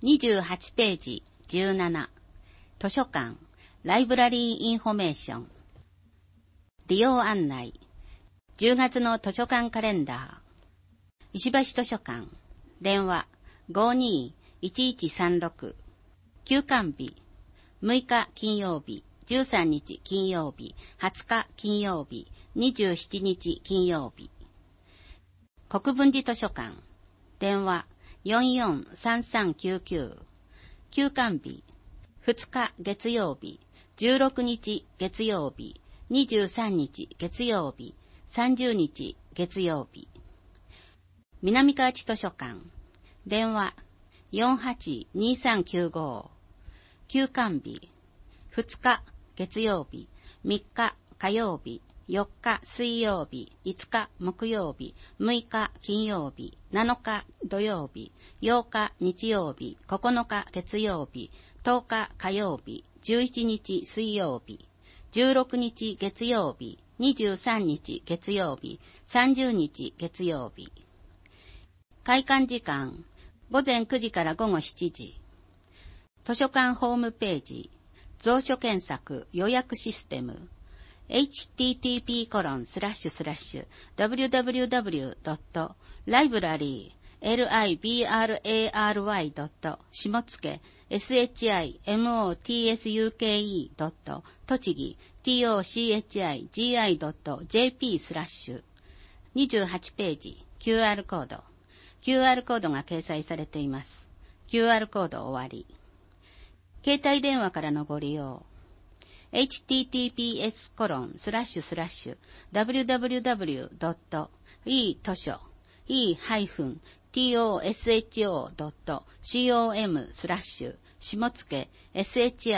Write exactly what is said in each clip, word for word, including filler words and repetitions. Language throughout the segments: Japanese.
にじゅうはちページじゅうなな。図書館、ライブラリーインフォメーション。利用案内。じゅうがつの図書館カレンダー。石橋図書館。電話 ごーにーいちいちさんろく。休館日。むいか金曜日、じゅうさんにち金曜日、はつか金曜日、にじゅうしちにち金曜日。国分寺図書館。電話 よんよんさんさんきゅうきゅう。休館日。ふつか月曜日、じゅうろくにち月曜日、にじゅうさんにち月曜日、さんじゅうにち月曜日。南河内図書館。電話 よんはちにさんきゅうご。休館日。ふつか月曜日、みっか火曜日、よっか水曜日、いつか木曜日、むいか金曜日、なのか土曜日、ようか日曜日、ここのか月曜日、とおか火曜日、じゅういちにち水曜日、じゅうろくにち月曜日、にじゅうさんにち月曜日、さんじゅうにち月曜日。開館時間、ごぜんくじからごごしちじ。図書館ホームページ、蔵書検索予約システム、エイチティーティーピーコロンスラッシュスラッシュダブリュダブリュダブリュドットライブラリー ライブラリー ドット 下付 シモツク ドット 栃木 トチギ ドット ジェーピー スラッシュにじゅうはちページ キューアール コード キューアール コードが掲載されています。 キューアール コード終わり。携帯電話からのご利用 エイチティーティーピーエスコロンスラッシュスラッシュダブリュダブリュダブリュドット イー 図書 イー ハイフン ティーオーエスエイチオー ドット コム スラッシュ下付 シモツ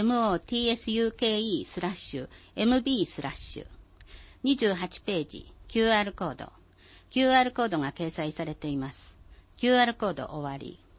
ク スラッシュ エムビー スラッシュにじゅうはちページ キューアール コード キューアール コードが掲載されています。 キューアール コード終わり。